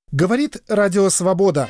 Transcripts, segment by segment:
Говорит Радио Свобода.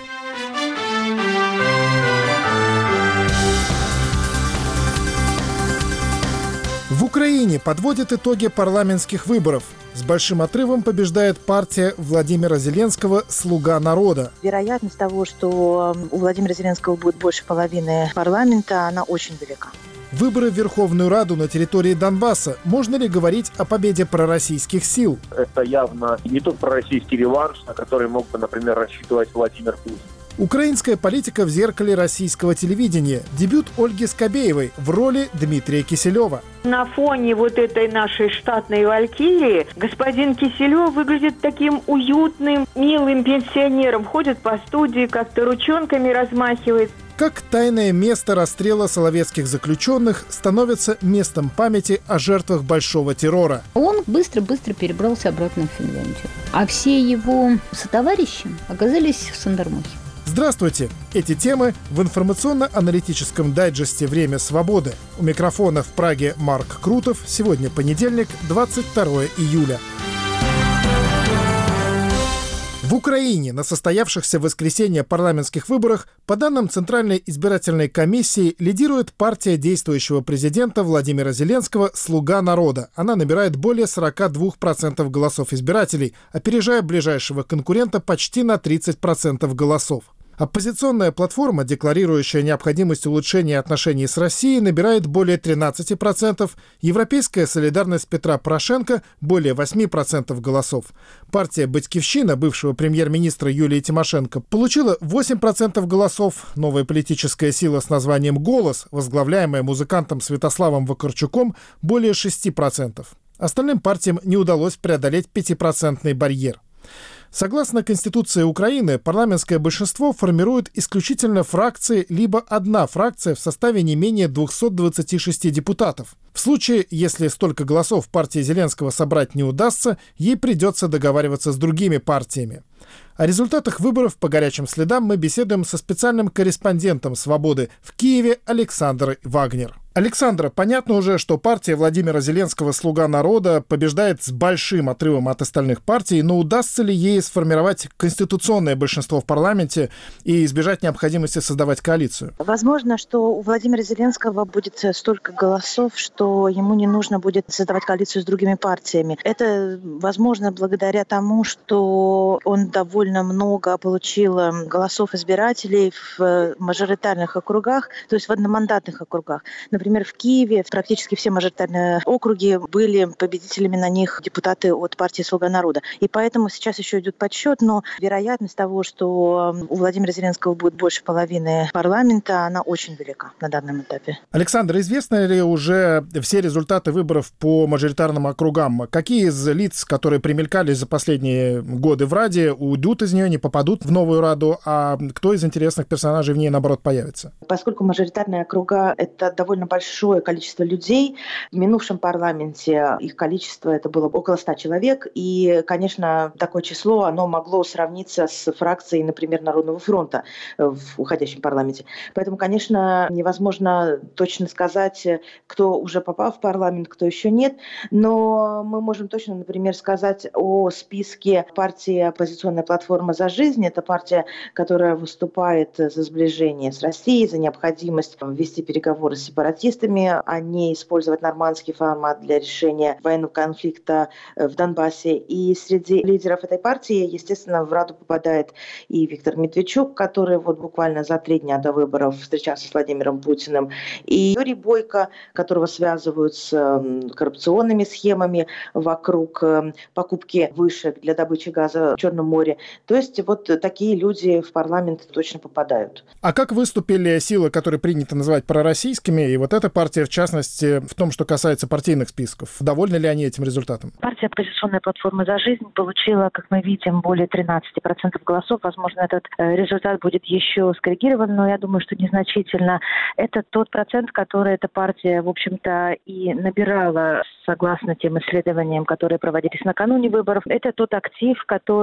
В Украине подводят итоги парламентских выборов. С большим отрывом побеждает партия Владимира Зеленского «Слуга народа». Вероятность того, что у Владимира Зеленского будет больше половины парламента, она очень велика. Выборы в Верховную Раду на территории Донбасса. Можно ли говорить о победе пророссийских сил? Это явно не тот пророссийский реванш, на который мог бы, например, рассчитывать Владимир Путин. Украинская политика в зеркале российского телевидения. Дебют Ольги Скобеевой в роли Дмитрия Киселева. На фоне вот этой нашей штатной валькирии господин Киселев выглядит таким уютным, милым пенсионером. Ходит по студии, как-то ручонками размахивает. Как тайное место расстрела соловецких заключенных становится местом памяти о жертвах большого террора. Он быстро-быстро перебрался обратно в Финляндию. А все его сотоварищи оказались в Сандермахе. Здравствуйте! Эти темы в информационно-аналитическом дайджесте «Время свободы». У микрофона в Праге Марк Крутов. Сегодня понедельник, 22 июля. В Украине на состоявшихся в воскресенье парламентских выборах, по данным Центральной избирательной комиссии, лидирует партия действующего президента Владимира Зеленского «Слуга народа». Она набирает более 42% голосов избирателей, опережая ближайшего конкурента почти на 30% голосов. Оппозиционная платформа, декларирующая необходимость улучшения отношений с Россией, набирает более 13%, Европейская солидарность Петра Порошенко – более 8% голосов. Партия «Батькивщина» бывшего премьер-министра Юлии Тимошенко получила 8% голосов. Новая политическая сила с названием «Голос», возглавляемая музыкантом Святославом Вакарчуком, более 6%. Остальным партиям не удалось преодолеть 5% барьер. Согласно Конституции Украины, парламентское большинство формирует исключительно фракции, либо одна фракция в составе не менее 226 депутатов. В случае, если столько голосов партии Зеленского собрать не удастся, ей придется договариваться с другими партиями. О результатах выборов по горячим следам мы беседуем со специальным корреспондентом «Свободы» в Киеве Александрой Вагнер. Александра, понятно уже, что партия Владимира Зеленского «Слуга народа» побеждает с большим отрывом от остальных партий, но удастся ли ей сформировать конституционное большинство в парламенте и избежать необходимости создавать коалицию? Возможно, что у Владимира Зеленского будет столько голосов, что ему не нужно будет создавать коалицию с другими партиями. Это возможно благодаря тому, что он довольно много получил голосов избирателей в мажоритарных округах, то есть в одномандатных округах. Например, в Киеве практически все мажоритарные округи были победителями на них депутаты от партии «Слуга народа». И поэтому сейчас еще идет подсчет, но вероятность того, что у Владимира Зеленского будет больше половины парламента, она очень велика на данном этапе. Александр, известны ли уже все результаты выборов по мажоритарным округам? Какие из лиц, которые примелькались за последние годы в Раде, уйдут из нее, не попадут в новую Раду, а кто из интересных персонажей в ней, наоборот, появится? Поскольку мажоритарные округа — это довольно большое количество людей, в минувшем парламенте их количество это было около 100 человек, и, конечно, такое число, оно могло сравниться с фракцией, например, Народного фронта в уходящем парламенте. Поэтому, конечно, невозможно точно сказать, кто уже попал в парламент, кто еще нет, но мы можем точно, например, сказать о списке партии «Оппозиционная платформа за жизнь». Это партия, которая выступает за сближение с Россией, за необходимость вести переговоры с сепаратистами, а не использовать нормандский формат для решения военного конфликта в Донбассе. И среди лидеров этой партии, естественно, в Раду попадает и Виктор Медведчук, который вот буквально за 3 дня до выборов встречался с Владимиром Путиным, и Юрий Бойко, которого связывают с коррупционными схемами вокруг покупки вышек для добычи газа в Черном море. То есть вот такие люди в парламент точно попадают. А как выступили силы, которые принято называть пророссийскими, и вот эта партия, в частности, в том, что касается партийных списков? Довольны ли они этим результатом? Партия «Оппозиционная платформа за жизнь» получила, как мы видим, более 13% голосов. Возможно, этот результат будет еще скоррегирован, но я думаю, что незначительно. Это тот процент, который эта партия, в общем-то, и набирала, согласно тем исследованиям, которые проводились накануне выборов. Это тот актив, который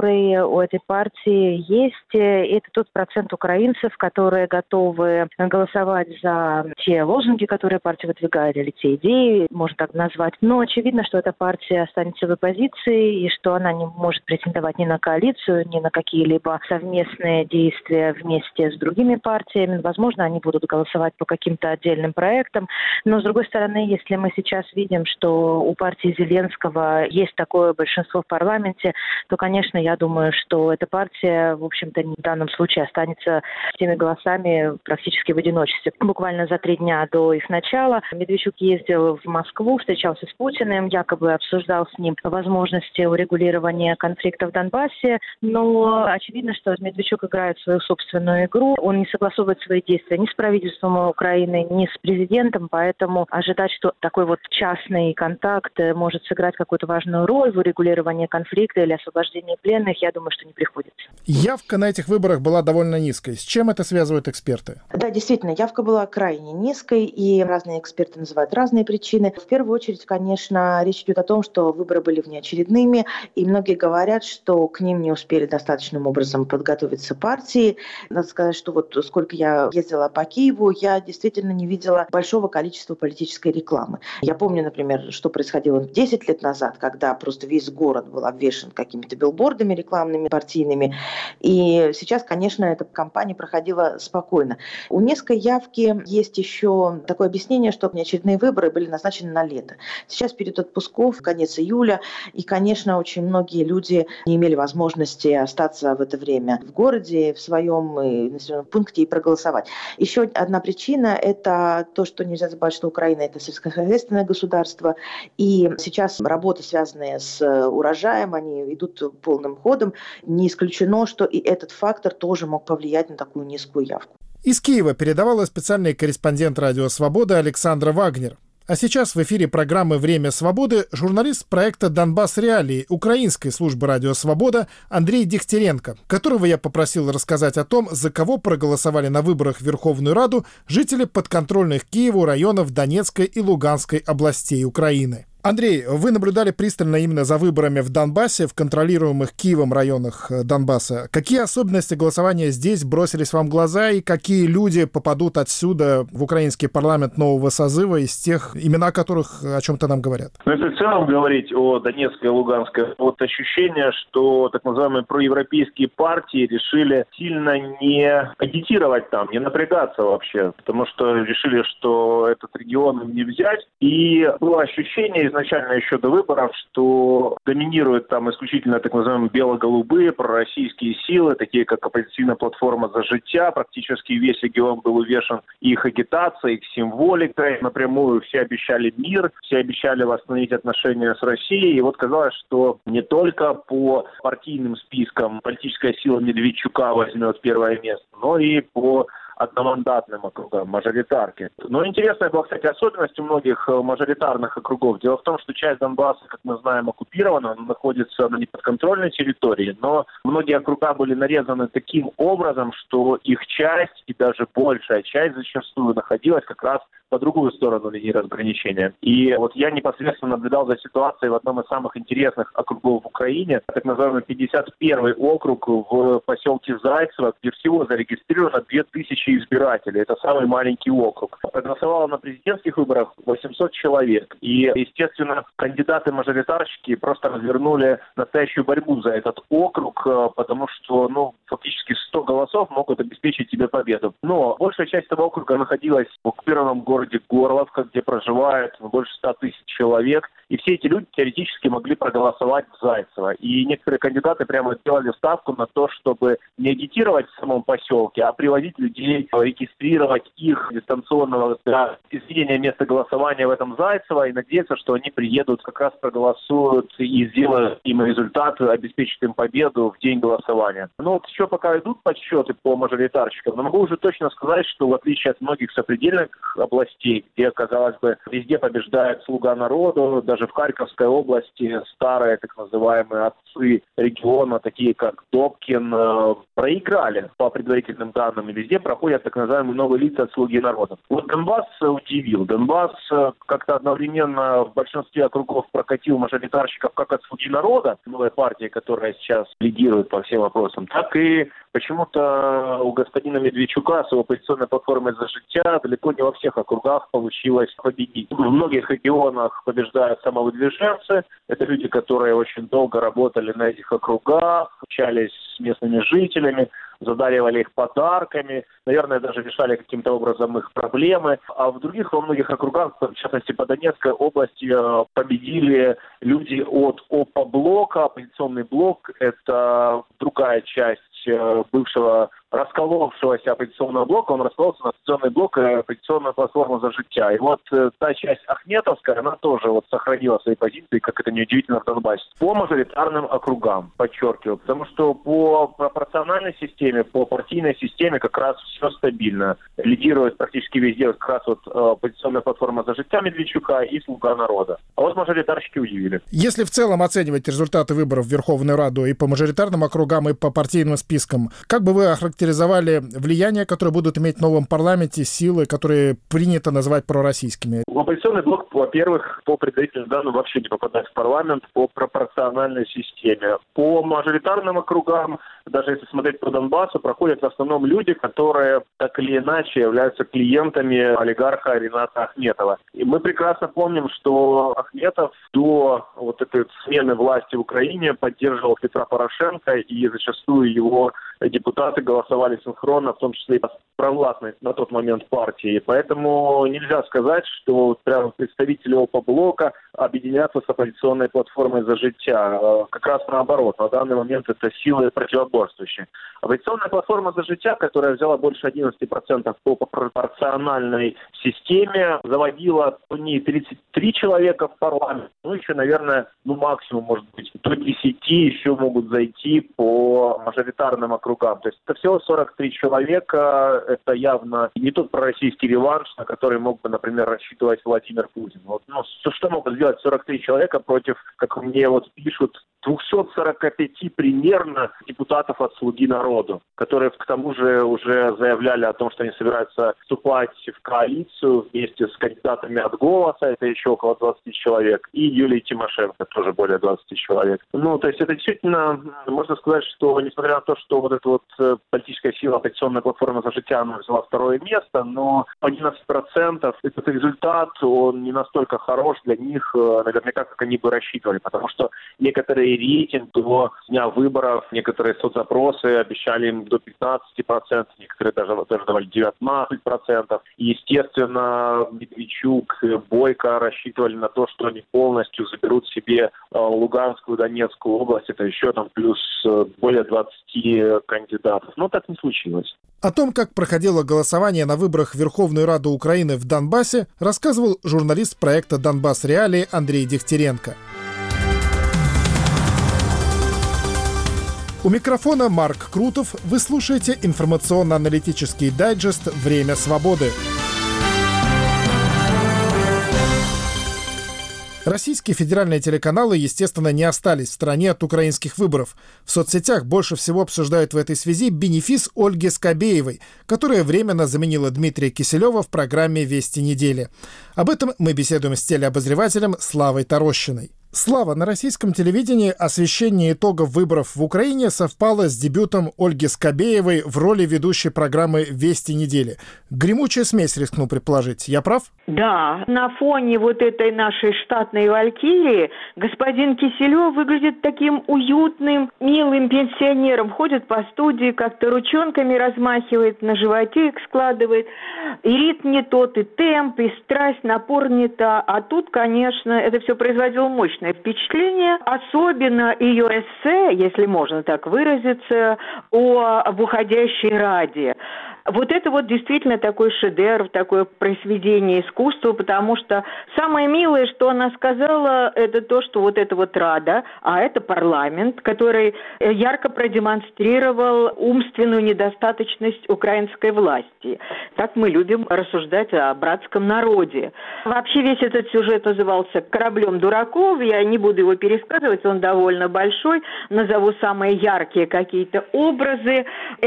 у этой партии есть. Это тот процент украинцев, которые готовы голосовать за те лозунги, которые партия выдвигает, или те идеи, можно так назвать. Но очевидно, что эта партия останется в оппозиции, и что она не может претендовать ни на коалицию, ни на какие-либо совместные действия вместе с другими партиями. Возможно, они будут голосовать по каким-то отдельным проектам. Но, с другой стороны, если мы сейчас видим, что у партии Зеленского есть такое большинство в парламенте, то, конечно, я думаю, что эта партия, в общем-то, в данном случае останется с теми голосами практически в одиночестве. Буквально за 3 дня до их начала Медведчук ездил в Москву, встречался с Путиным, якобы обсуждал с ним возможности урегулирования конфликта в Донбассе. Но очевидно, что Медведчук играет свою собственную игру. Он не согласовывает свои действия ни с правительством Украины, ни с президентом, поэтому ожидать, что такой вот частный контакт может сыграть какую-то важную роль в урегулировании конфликта или освобождении пленных, я думаю, что не приходится. Явка на этих выборах была довольно низкой. С чем это связывают эксперты? Да, действительно, явка была крайне низкой, и разные эксперты называют разные причины. В первую очередь, конечно, речь идет о том, что выборы были внеочередными, и многие говорят, что к ним не успели достаточным образом подготовиться партии. Надо сказать, что вот сколько я ездила по Киеву, я действительно не видела большого количества политической рекламы. Я помню, например, что происходило 10 лет назад, когда просто весь город был обвешан какими-то билбордами рекламными, партийными. И сейчас, конечно, эта кампания проходила спокойно. У низкой явки есть еще такое объяснение, что внеочередные выборы были назначены на лето. Сейчас период отпусков, конец июля, и, конечно, очень многие люди не имели возможности остаться в это время в городе, в своем населенном пункте и проголосовать. Еще одна причина – это то, что нельзя забывать, что Украина – это сельскохозяйственное государство, и сейчас работы, связанные с урожаем, они идут полным ходом. Не исключено, что и этот фактор тоже мог повлиять на такую низкую явку. Из Киева передавала специальный корреспондент «Радио Свобода» Александра Вагнер. А сейчас в эфире программы «Время свободы» журналист проекта «Донбасс Реалии» украинской службы «Радио Свобода» Андрей Дегтяренко, которого я попросил рассказать о том, за кого проголосовали на выборах в Верховную Раду жители подконтрольных Киеву районов Донецкой и Луганской областей Украины. Андрей, вы наблюдали пристально именно за выборами в Донбассе, в контролируемых Киевом районах Донбасса. Какие особенности голосования здесь бросились вам в глаза и какие люди попадут отсюда в украинский парламент нового созыва из тех, имена которых о чем-то нам говорят? Ну, если в целом говорить о Донецкой и Луганской, вот ощущение, что так называемые проевропейские партии решили сильно не агитировать там, не напрягаться вообще, потому что решили, что этот регион им не взять. И было ощущение изначально еще до выборов, что доминируют там исключительно так называемые бело-голубые пророссийские силы, такие как оппозиционная платформа «За життя». Практически весь регион был увешан их агитацией, их символикой. Напрямую все обещали мир, все обещали восстановить отношения с Россией. И вот казалось, что не только по партийным спискам политическая сила Медведчука возьмет первое место, но и по одномандатным округам, мажоритарки. Но интересная была, кстати, особенность у многих мажоритарных округов. Дело в том, что часть Донбасса, как мы знаем, оккупирована, она находится на неподконтрольной территории, но многие округа были нарезаны таким образом, что их часть и даже большая часть зачастую находилась как раз по другую сторону линии разграничения. И вот я непосредственно наблюдал за ситуацией в одном из самых интересных округов в Украине, так называемый 51-й округ в поселке Зайцево, где всего зарегистрировано 2000 избирателей. Это самый маленький округ. Проголосовало на президентских выборах 800 человек. И, естественно, кандидаты-мажоритарщики просто развернули настоящую борьбу за этот округ, потому что, фактически 100 голосов могут обеспечить тебе победу. Но большая часть этого округа находилась в оккупированном городе Горловка, где проживает больше 100 тысяч человек. И все эти люди теоретически могли проголосовать в Зайцево. И некоторые кандидаты прямо сделали ставку на то, чтобы не агитировать в самом поселке, а приводить людей, регистрировать их дистанционного для изменения места голосования в этом Зайцево и надеяться, что они приедут, как раз проголосуют и сделают им результат, обеспечат им победу в день голосования. Но вот еще пока идут подсчеты по мажоритарщикам, но могу уже точно сказать, что в отличие от многих сопредельных областей, где, казалось бы, везде побеждает «Слуга народу», даже в Харьковской области старые так называемые отцы региона, такие как Добкин, проиграли по предварительным данным, и везде проходят так называемые новые лица от «Слуги народа». Вот Донбасс удивил. Донбасс как-то одновременно в большинстве округов прокатил мажоритарщиков как от «Слуги народа», новая партия, которая сейчас лидирует по всем вопросам, так и почему-то у господина Медведчука с его оппозиционной платформой «За життя» далеко не во всех округах получилось победить. В многих регионах побеждают самовыдвиженцы. Это люди, которые очень долго работали на этих округах, общались с местными жителями, задаривали их подарками, наверное, даже решали каким-то образом их проблемы. А в других, во многих округах, в частности по Донецкой области, победили люди от ОПО-блока. Оппозиционный блок – это другая часть бывшего расколовшегося оппозиционного блока. Он раскололся на оппозиционный блок и оппозиционную платформу «За життя». И вот та часть Ахметовская, она тоже вот сохранила свои позиции, как это неудивительно в Донбассе, по мажоритарным округам, подчеркиваю. Потому что по пропорциональной системе, по партийной системе как раз все стабильно. Лидирует практически везде как раз вот оппозиционная платформа «За життя» Медведчука и «Слуга народа». А вот мажоритарщики удивили. Если в целом оценивать результаты выборов в Верховную Раду и по мажоритарным округам, и по партийным спискам, как бы вы охарактеризовали влияние, которое будут иметь в новом парламенте силы, которые принято называть пророссийскими? Оппозиционный блок, во-первых, по предварительным данным вообще не попадает в парламент по пропорциональной системе. По мажоритарным округам, даже если смотреть по Донбассу, проходят в основном люди, которые так или иначе являются клиентами олигарха Рената Ахметова. И мы прекрасно помним, что Ахметов до вот этой смены власти в Украине поддерживал Петра Порошенко, и зачастую его депутаты голосовали синхронно, в том числе и провластной на тот момент партии. Поэтому нельзя сказать, что прям представители ОПО-блока объединятся с оппозиционной платформой «За життя». Как раз наоборот. На данный момент это силы противоборствующие. Оппозиционная платформа «За життя», которая взяла больше 11% по пропорциональной системе, заводила по ней 33 человека в парламент. Ну, еще, наверное, максимум, может быть, до 10 еще могут зайти по мажоритарным округам. То есть это всего 43 человека. Это явно не тот пророссийский реванш, на который мог бы, например, рассчитывать Владимир Путин. Вот, что могут сделать 43 человека против, как мне вот пишут, 245 примерно депутатов от «Слуги народу», которые к тому же уже заявляли о том, что они собираются вступать в коалицию вместе с кандидатами от «Голоса», это еще около 20 человек, и Юлией Тимошенко, тоже более 20 человек. То есть это действительно, можно сказать, что несмотря на то, что вот эта вот политическая сила оппозиционная платформа «За життя» она взяла второе место, но 11% этот результат, он не настолько хорош для них, наверняка, как они бы рассчитывали, потому что некоторые рейтинг до дня выборов, некоторые соцопросы обещали им до 15%, некоторые даже давали 19%. И, естественно, Медведчук, Бойко рассчитывали на то, что они полностью заберут себе Луганскую, Донецкую область. Это еще там плюс более 20 кандидатов. Но так не случилось. О том, как проходило голосование на выборах в Верховную Раду Украины в Донбассе, рассказывал журналист проекта «Донбасс Реалии» Андрей Дегтяренко. У микрофона Марк Крутов. Вы слушаете информационно-аналитический дайджест «Время свободы». Российские федеральные телеканалы, естественно, не остались в стороне от украинских выборов. В соцсетях больше всего обсуждают в этой связи бенефис Ольги Скобеевой, которая временно заменила Дмитрия Киселева в программе «Вести недели». Об этом мы беседуем с телеобозревателем Славой Тарощиной. Слава, на российском телевидении освещение итогов выборов в Украине совпало с дебютом Ольги Скобеевой в роли ведущей программы «Вести недели». Гремучая смесь, рискну предположить. Я прав? Да, на фоне вот этой нашей штатной валькирии господин Киселев выглядит таким уютным, милым пенсионером. Ходит по студии, как-то ручонками размахивает, на животе их складывает. И ритм не тот, и темп, и страсть, напор не та. А тут, конечно, это все производил мощный мощное впечатление, особенно ее эссе, если можно так выразиться, об уходящей Раде. Вот это вот действительно такой шедевр, такое произведение искусства, потому что самое милое, что она сказала, это то, что вот это вот Рада, а это парламент, который ярко продемонстрировал умственную недостаточность украинской власти. Так мы любим рассуждать о братском народе. Вообще весь этот сюжет назывался «Кораблем дураков», я не буду его пересказывать, он довольно большой, назову самые яркие какие-то образы.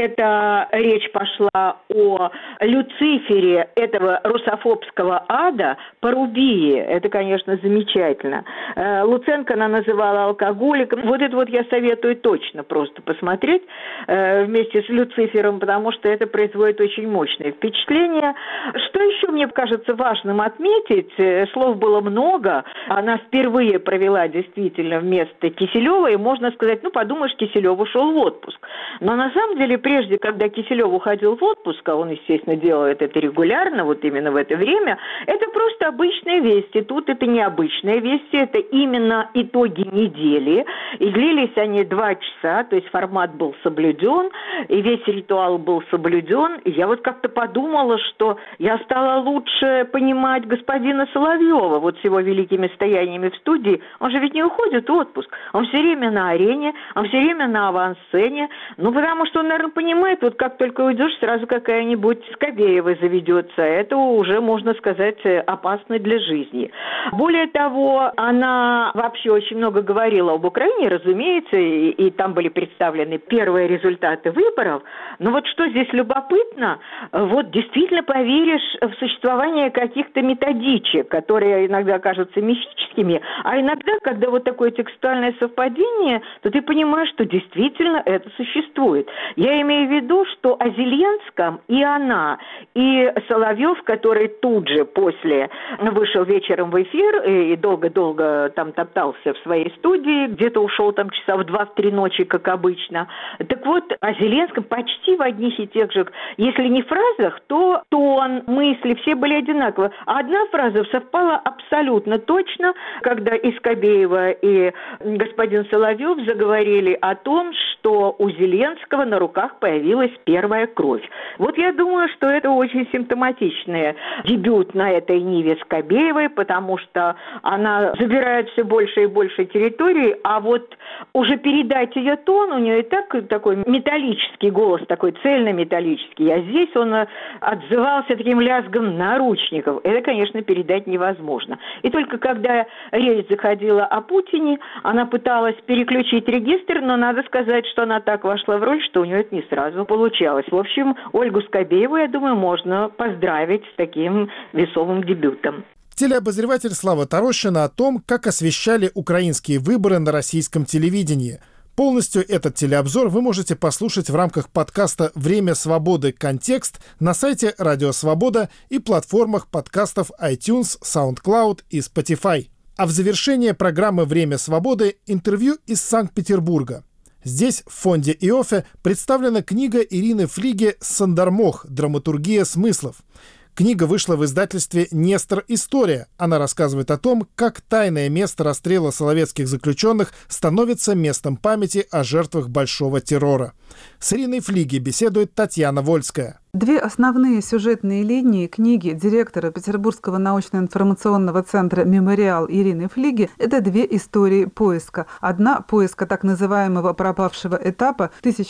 Это речь пошла о Люцифере этого русофобского ада Порубии. Это, конечно, замечательно. Луценко она называла алкоголиком. Вот это вот я советую точно просто посмотреть вместе с Люцифером, потому что это производит очень мощное впечатление. Что еще мне кажется важным отметить? Слов было много. Она впервые провела действительно вместо Киселева, и можно сказать, подумаешь, Киселев ушел в отпуск. Но на самом деле, прежде, когда Киселев уходил в отпуск, а он, естественно, делает это регулярно, вот именно в это время, это просто обычные вести. Тут это необычные вести, это именно итоги недели. И длились они 2 часа, то есть формат был соблюден, и весь ритуал был соблюден. И я вот как-то подумала, что я стала лучше понимать господина Соловьева вот с его великими стояниями в студии. Он же ведь не уходит в отпуск. Он все время на арене, он все время на авансцене. Потому что он, наверное, понимает, вот как только уйдешь, сразу какая-нибудь Скобеева заведется. Это уже, можно сказать, опасно для жизни. Более того, она вообще очень много говорила об Украине, разумеется, и там были представлены первые результаты выборов. Но вот что здесь любопытно, вот действительно поверишь в существование каких-то методичек, которые иногда кажутся мифическими, а иногда, когда вот такое текстуальное совпадение, то ты понимаешь, что действительно это существует. Я имею в виду, что о Зеленском и она, и Соловьев, который тут же после вышел вечером в эфир и долго-долго там топтался в своей студии, где-то ушел там часа в 2-3 ночи, как обычно. Так вот, о Зеленском почти в одних и тех же, если не фразах, то тон, мысли, все были одинаковы. А одна фраза совпала абсолютно точно, когда и Скобеева, и господин Соловьев заговорили о том, что у Зеленского на руках появилась первая кровь. Вот я думаю, что это очень симптоматичный дебют на этой ниве Скобеевой, потому что она забирает все больше и больше территории, а вот уже передать ее тон, у нее и так такой металлический голос, такой цельнометаллический, а здесь он отзывался таким лязгом наручников. Это, конечно, передать невозможно. И только когда речь заходила о Путине, она пыталась переключить регистр, но надо сказать, что она так вошла в роль, что у нее это не сразу получалось. В общем, Ольгу Скобееву, я думаю, можно поздравить с таким весомым дебютом. Телеобозреватель Слава Тарощина о том, как освещали украинские выборы на российском телевидении. Полностью этот телеобзор вы можете послушать в рамках подкаста «Время свободы. Контекст» на сайте Радио Свобода и платформах подкастов iTunes, SoundCloud и Spotify. А в завершение программы «Время свободы» интервью из Санкт-Петербурга. Здесь, в фонде Иоффе, представлена книга Ирины Флиге «Сандармох. Драматургия смыслов». Книга вышла в издательстве «Нестор. История». Она рассказывает о том, как тайное место расстрела соловецких заключенных становится местом памяти о жертвах большого террора. С Ириной Флиге беседует Татьяна Вольская. 2 основные сюжетные линии книги директора Петербургского научно-информационного центра «Мемориал» Ирины Флиге – это 2 истории поиска. Одна – поиска так называемого пропавшего этапа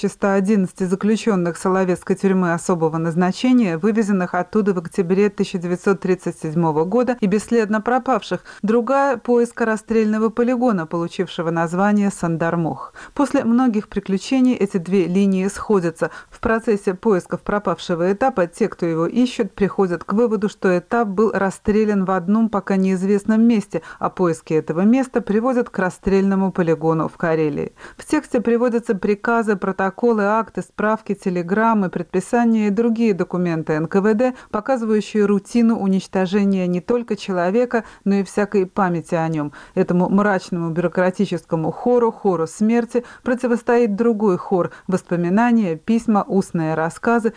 1111 заключенных Соловецкой тюрьмы особого назначения, вывезенных оттуда в октябре 1937 года и бесследно пропавших. Другая – поиска расстрельного полигона, получившего название Сандармох. После многих приключений эти 2 линии сходятся. В процессе поисков пропавшего этапа те, кто его ищут, приходят к выводу, что этап был расстрелян в одном пока неизвестном месте, а поиски этого места приводят к расстрельному полигону в Карелии. В тексте приводятся приказы, протоколы, акты, справки, телеграммы, предписания и другие документы НКВД, показывающие рутину уничтожения не только человека, но и всякой памяти о нем. Этому мрачному бюрократическому хору смерти, противостоит другой хор – воспоминания, письма, устные рассказы, выступления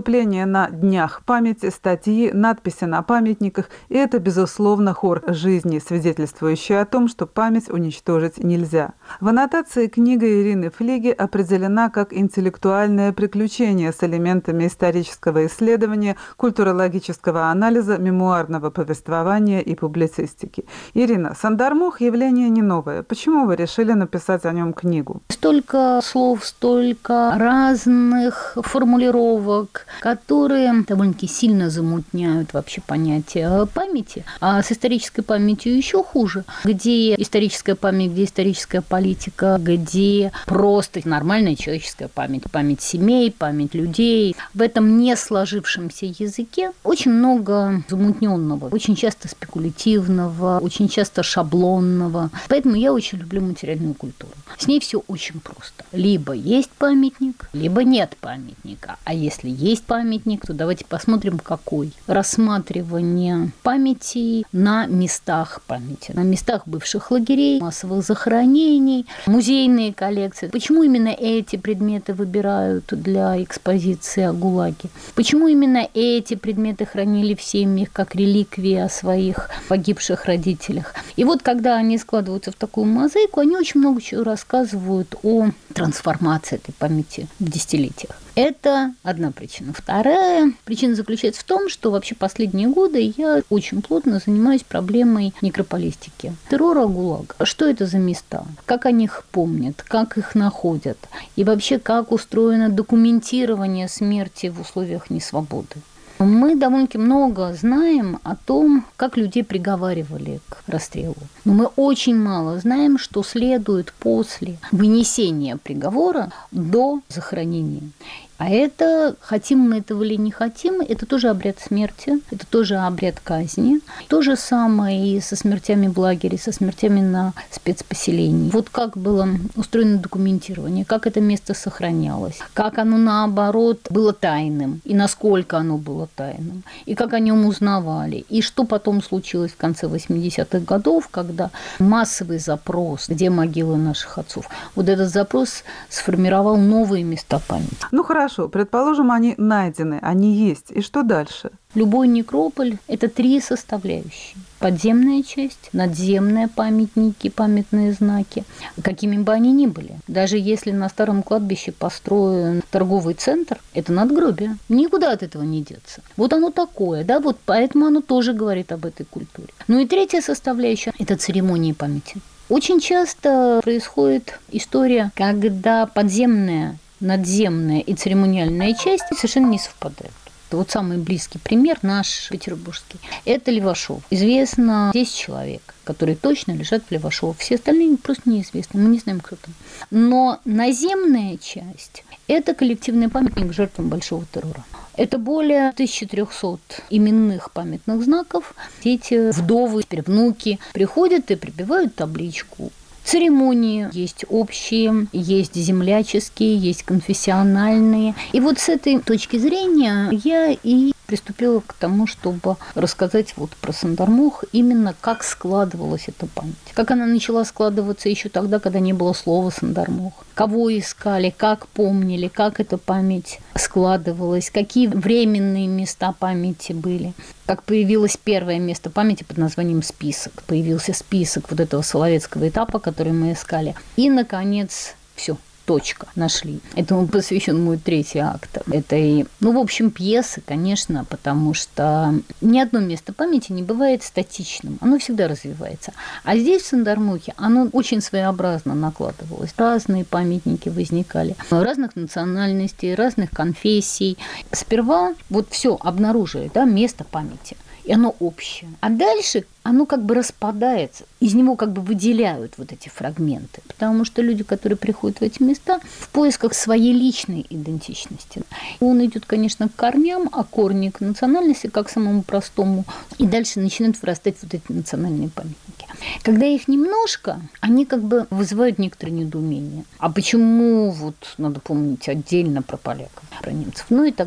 выступления на днях памяти, статьи, надписи на памятниках. И это, безусловно, хор жизни, свидетельствующий о том, что память уничтожить нельзя. В аннотации книга Ирины Флиги определена как интеллектуальное приключение с элементами исторического исследования, культурологического анализа, мемуарного повествования и публицистики. Ирина, Сандармох – явление не новое. Почему вы решили написать о нем книгу? Столько слов, столько разных формулировок, которые довольно-таки сильно замутняют вообще понятие памяти. А с исторической памятью еще хуже. Где историческая память, где историческая политика, где просто нормальная человеческая память. Память семей, память людей. В этом не сложившемся языке очень много замутненного, очень часто спекулятивного, очень часто шаблонного. Поэтому я очень люблю материальную культуру. С ней все очень просто. Либо есть памятник, либо нет памятника. А если есть памятник, то давайте посмотрим, какой. Рассматривание памяти на местах памяти. На местах бывших лагерей, массовых захоронений, музейные коллекции. Почему именно эти предметы выбирают для экспозиции о ГУЛАГе? Почему именно эти предметы хранили в семьях как реликвии о своих погибших родителях? И вот когда они складываются в такую мозаику, они очень много чего рассказывают о трансформации этой памяти в десятилетиях. Это одна причина. Вторая причина заключается в том, что вообще последние годы я очень плотно занимаюсь проблемой некрополистики, террора ГУЛАГа. Что это за места? Как о них помнят? Как их находят? И вообще, как устроено документирование смерти в условиях несвободы? Мы довольно-таки много знаем о том, как людей приговаривали к расстрелу. Но мы очень мало знаем, что следует после вынесения приговора до захоронения. А это, хотим мы этого или не хотим, это тоже обряд смерти, это тоже обряд казни. То же самое и со смертями в лагере, со смертями на спецпоселении. Вот как было устроено документирование, как это место сохранялось, как оно, наоборот, было тайным, и насколько оно было тайным, и как о нем узнавали, и что потом случилось в конце 80-х годов, когда массовый запрос, где могилы наших отцов, вот этот запрос сформировал новые места памяти. Ну хорошо, предположим, они найдены, они есть. И что дальше? Любой некрополь – это 3 составляющие. Подземная часть, надземные памятники, памятные знаки, какими бы они ни были. Даже если на старом кладбище построен торговый центр, это надгробие. Никуда от этого не деться. Вот оно такое, да, вот поэтому оно тоже говорит об этой культуре. Ну и 3-я составляющая – это церемонии памяти. Очень часто происходит история, когда подземная, надземная и церемониальная часть совершенно не совпадают. Вот самый близкий пример наш петербургский. Это Левашов. Известно 10 человек, которые точно лежат в Левашово. Все остальные просто неизвестны. Мы не знаем, кто там. Но наземная часть – это коллективный памятник жертвам Большого террора. Это более 1300 именных памятных знаков. Дети, вдовы, теперь внуки приходят и прибивают табличку. Церемонии есть общие, есть земляческие, есть конфессиональные. И вот с этой точки зрения я и приступила к тому, чтобы рассказать вот про Сандармох, именно как складывалась эта память. Как она начала складываться еще тогда, когда не было слова Сандармох. Кого искали, как помнили, как эта память складывалась, какие временные места памяти были. Как появилось первое место памяти под названием «Список». Появился список вот этого соловецкого этапа, который мы искали. И, наконец, все. Точка. Нашли. Этому посвящен мой 3-й акт. Это и, в общем, пьеса, конечно, потому что ни одно место памяти не бывает статичным. Оно всегда развивается. А здесь, в Сандармохе, оно очень своеобразно накладывалось. Разные памятники возникали. Разных национальностей, разных конфессий. Сперва вот все обнаружили, да, место памяти. И оно общее. А дальше оно как бы распадается. Из него как бы выделяют вот эти фрагменты. Потому что люди, которые приходят в эти места, в поисках своей личной идентичности. Он идет, конечно, к корням, а корни к национальности, как самому простому. И дальше начинают вырастать вот эти национальные памятники. Когда их немножко, они как бы вызывают некоторое недоумение. А почему вот надо помнить отдельно про поляков, про немцев, ну и так далее.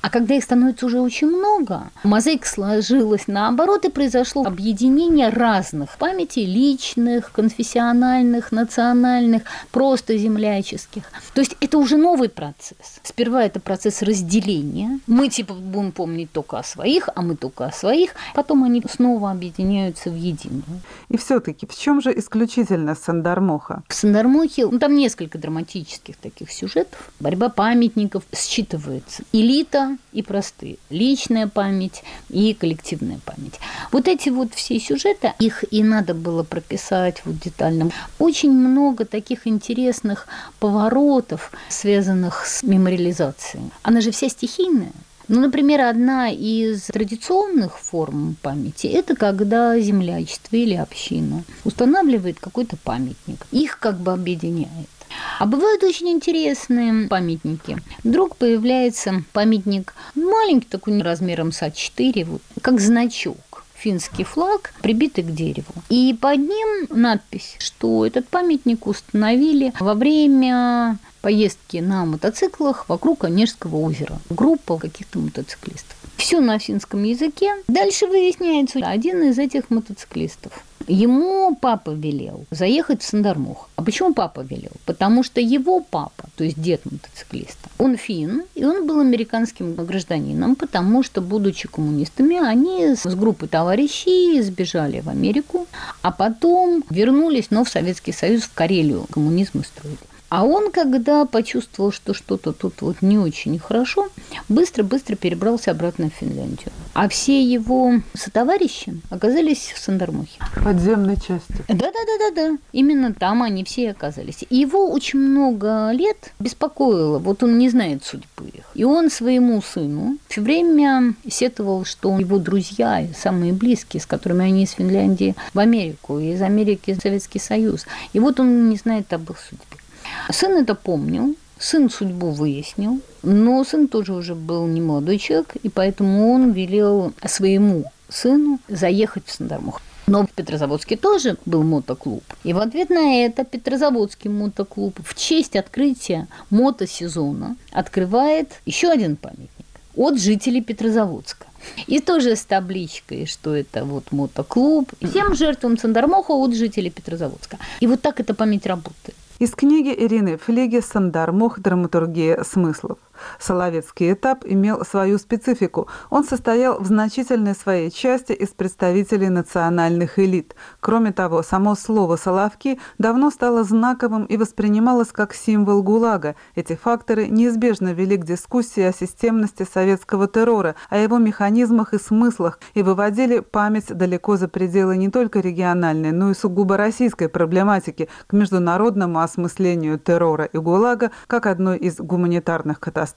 А когда их становится уже очень много, мозаика сложилась наоборот, и произошло объединение разных памятей личных, конфессиональных, национальных, просто земляческих. То есть это уже новый процесс. Сперва это процесс разделения. Мы типа будем помнить только о своих, а мы только о своих. Потом они снова объединяются в единую. И все-таки в чем же исключительность Сандармоха? В Сандармохе там несколько драматических таких сюжетов. Борьба памятников считывается. Элита и простые. Личная память и коллективная память. Вот эти вот все сюжеты, их и надо было прописать вот детально. Очень много таких интересных поворотов, связанных с мемориализацией. Она же вся стихийная. Ну, например, одна из традиционных форм памяти – это когда землячество или община устанавливает какой-то памятник. Их как бы объединяет. А бывают очень интересные памятники. Вдруг появляется памятник маленький, такой размером с А4, вот, как значок. Финский флаг, прибитый к дереву. И под ним надпись, что этот памятник установили во время поездки на мотоциклах вокруг Онежского озера. Группа каких-то мотоциклистов. Все на финском языке. Дальше выясняется, один из этих мотоциклистов. Ему папа велел заехать в Сандармох. А почему папа велел? Потому что его папа, то есть дед мотоциклиста, он финн, и он был американским гражданином, потому что, будучи коммунистами, они с группой товарищей сбежали в Америку, а потом вернулись, но в Советский Союз, в Карелию коммунизм строили. А он, когда почувствовал, что что-то тут вот не очень хорошо, быстро-быстро перебрался обратно в Финляндию. А все его сотоварищи оказались в Сандармохе. В подземной части. Да. Именно там они все и оказались. И его очень много лет беспокоило. Вот он не знает судьбы их. И он своему сыну все время сетовал, что его друзья, самые близкие, с которыми они из Финляндии в Америку, и из Америки в Советский Союз. И вот он не знает об их судьбе. Сын это помнил, сын судьбу выяснил, но сын тоже уже был не молодой человек, и поэтому он велел своему сыну заехать в Сандармох. Но в Петрозаводске тоже был мотоклуб. И в ответ на это Петрозаводский мотоклуб в честь открытия мотосезона открывает еще один памятник от жителей Петрозаводска. И тоже с табличкой, что это вот мотоклуб. Всем жертвам Сандармоха от жителей Петрозаводска. И вот так эта память работает. Из книги Ирины Флиги «Сандармох. Драматургия смыслов». Соловецкий этап имел свою специфику. Он состоял в значительной своей части из представителей национальных элит. Кроме того, само слово «соловки» давно стало знаковым и воспринималось как символ ГУЛАГа. Эти факторы неизбежно вели к дискуссии о системности советского террора, о его механизмах и смыслах, и выводили память далеко за пределы не только региональной, но и сугубо российской проблематики к международному осмыслению террора и ГУЛАГа как одной из гуманитарных катастроф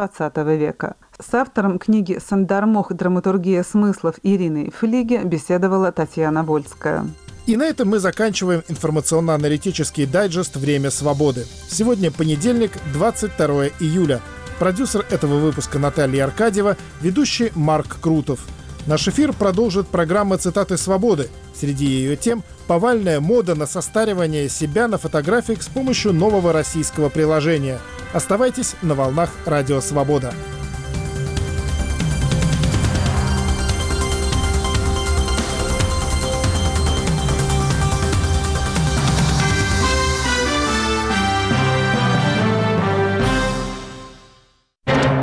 XX века. С автором книги «Сандармох. Драматургия смыслов» Ириной Флиги беседовала Татьяна Вольская. И на этом мы заканчиваем информационно-аналитический дайджест «Время свободы». Сегодня понедельник, 22 июля. Продюсер этого выпуска Наталья Аркадьева, ведущий Марк Крутов. Наш эфир продолжит программа «Цитаты свободы». Среди ее тем – повальная мода на состаривание себя на фотографиях с помощью нового российского приложения. Оставайтесь на волнах Радио Свобода.